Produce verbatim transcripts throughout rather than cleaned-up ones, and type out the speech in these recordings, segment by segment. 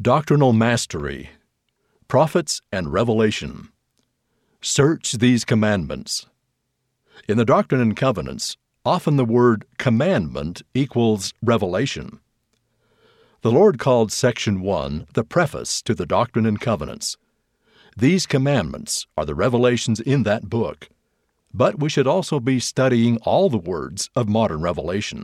Doctrinal Mastery, Prophets and Revelation. Search these commandments. In the Doctrine and Covenants, often the word commandment equals revelation. The Lord called Section one the preface to the Doctrine and Covenants. These commandments are the revelations in that book, but we should also be studying all the words of modern revelation.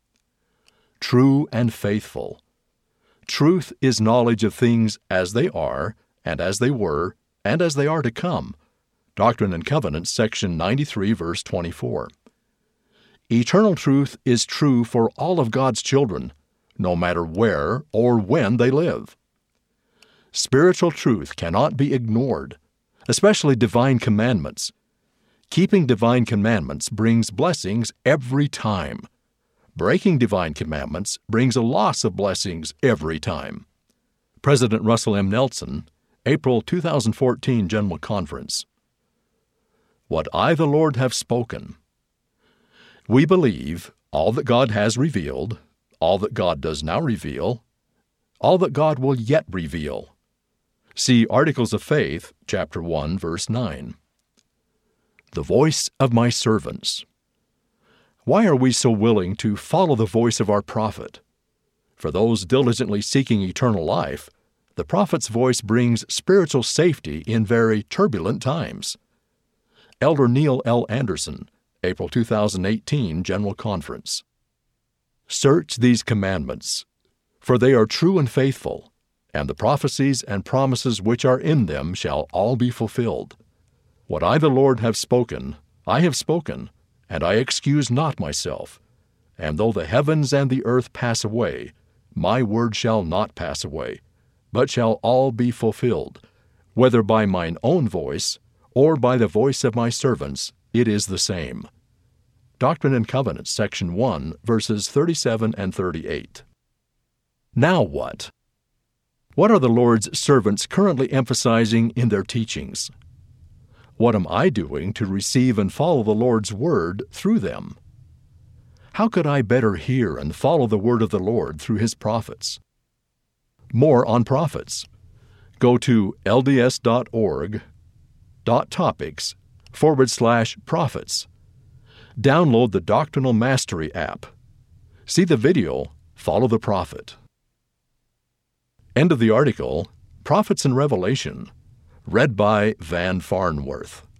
True and faithful. Truth is knowledge of things as they are, and as they were, and as they are to come. Doctrine and Covenants, section ninety-three, verse twenty-four. Eternal truth is true for all of God's children, no matter where or when they live. Spiritual truth cannot be ignored, especially divine commandments. Keeping divine commandments brings blessings every time. Breaking divine commandments brings a loss of blessings every time. President Russell M. Nelson, April two thousand fourteen General Conference. What I, the Lord, have spoken. We believe all that God has revealed, all that God does now reveal, all that God will yet reveal. See Articles of Faith, chapter one, verse nine. The voice of my servants. Why are we so willing to follow the voice of our prophet? For those diligently seeking eternal life, the prophet's voice brings spiritual safety in very turbulent times. Elder Neil L. Anderson, April two thousand eighteen General Conference. Search these commandments, for they are true and faithful, and the prophecies and promises which are in them shall all be fulfilled. What I, the Lord, have spoken, I have spoken, and I excuse not myself. And though the heavens and the earth pass away, my word shall not pass away, but shall all be fulfilled, whether by mine own voice or by the voice of my servants, it is the same. Doctrine and Covenants, section one, verses thirty-seven and thirty-eight. Now what? What are the Lord's servants currently emphasizing in their teachings? What am I doing to receive and follow the Lord's word through them? How could I better hear and follow the word of the Lord through his prophets? More on prophets. Go to lds.org dot topics forward slash prophets. Download the Doctrinal Mastery app. See the video, Follow the Prophet. End of the article, Prophets and Revelation, read by Van Farnworth.